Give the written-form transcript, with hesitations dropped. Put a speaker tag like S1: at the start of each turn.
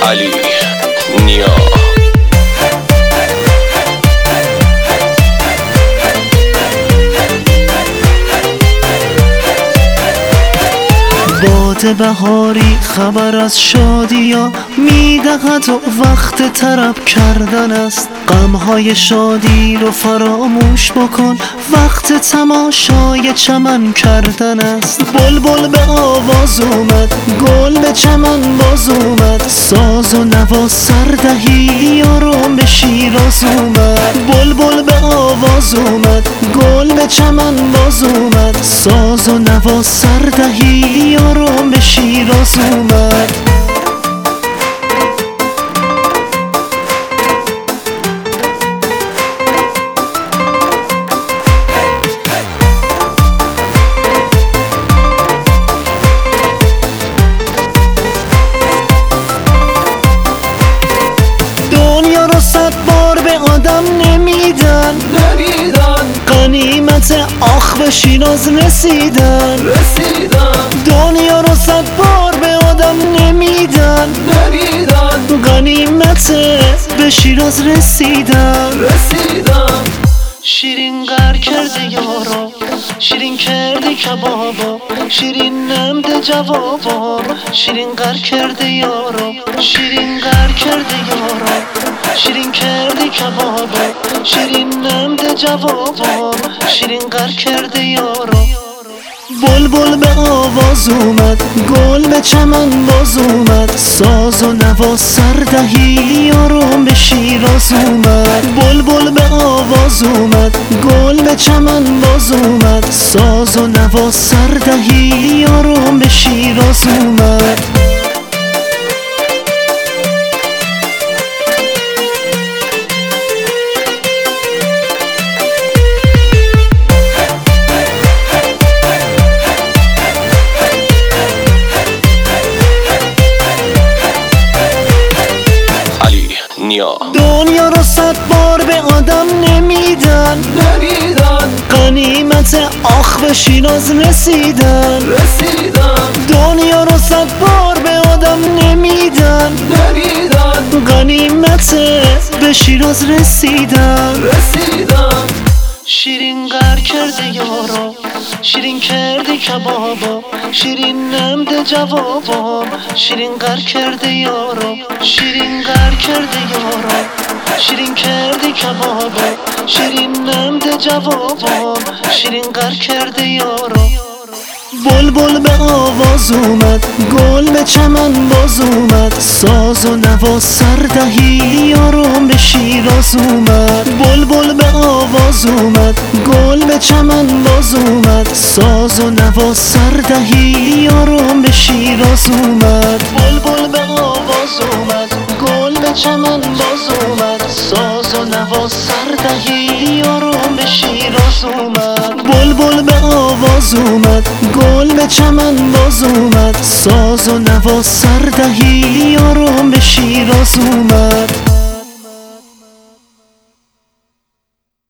S1: علی نیا.
S2: باد بهاری خبر از شادیا میدهد و وقت طرب کردن است. غمهای شادی رو فراموش بکن، وقت تماشای چمن کردن است. بلبل به آواز اومد، گل به چمن باز اومد، ساز و نوا سردهی یارم به شیراز اومد. بلبل به آواز اومد، گل به چمن باز اومد، ساز و نوا سردهی یارم به شیراز اومد. دنیا رو 100 بار به آدم نمیدن، غنیمت آخ به شیراز رسیدن. دنیا رو 100 بار به آدم نمیدن، غنیمت به شیراز رسیدن. شیرین غر کرده یارو، شیرین کرده کبابا، شیرین نمده جوابا. شیرین غر کرده یارو، شیرین غر کرده یارو، شیرین کرده کبابا، شیرین نمده جوابا. شیرین غر کرده یارو. بلبل به آواز اومد، گل به چمن باز اومد، ساز و نوا سردهی یارم به شیراز اومد. بلبل به آواز اومد، گل به چمن باز اومد، ساز و نوا سردهی یارم به شیراز اومد. دنیا رو 100 بار به آدم نمیدن، غنیمت آخ به شیراز رسیدن. دنیا رو 100 بار به آدم نمیدن، غنیمت به شیراز رسیدن. شیرین غر کرده یارو، شیرین کرده کبابا، شیرین نمده جوابا. شیرین غر کرده یارو، شیرین غر کرده یارو، شیرین کرده کبابا، شیرین نمده جوابا. شیرین غر کرده یارو. بلبل به آواز اومد، گل به چمن باز اومد، ساز و نوا سردهی یارم به شیراز اومد. بلبل به آواز اومد، گل به چمن باز اومد، ساز و نوا سردهی یارم به شیراز اومد. بلبل به آواز اومد، گل به چمن باز اومد، ساز و نوا سردهی یارم به شیراز اومد. بلبل به آواز اومد، گل به چمن باز اومد، ساز و نوا سردهی یارم به شیراز اومد.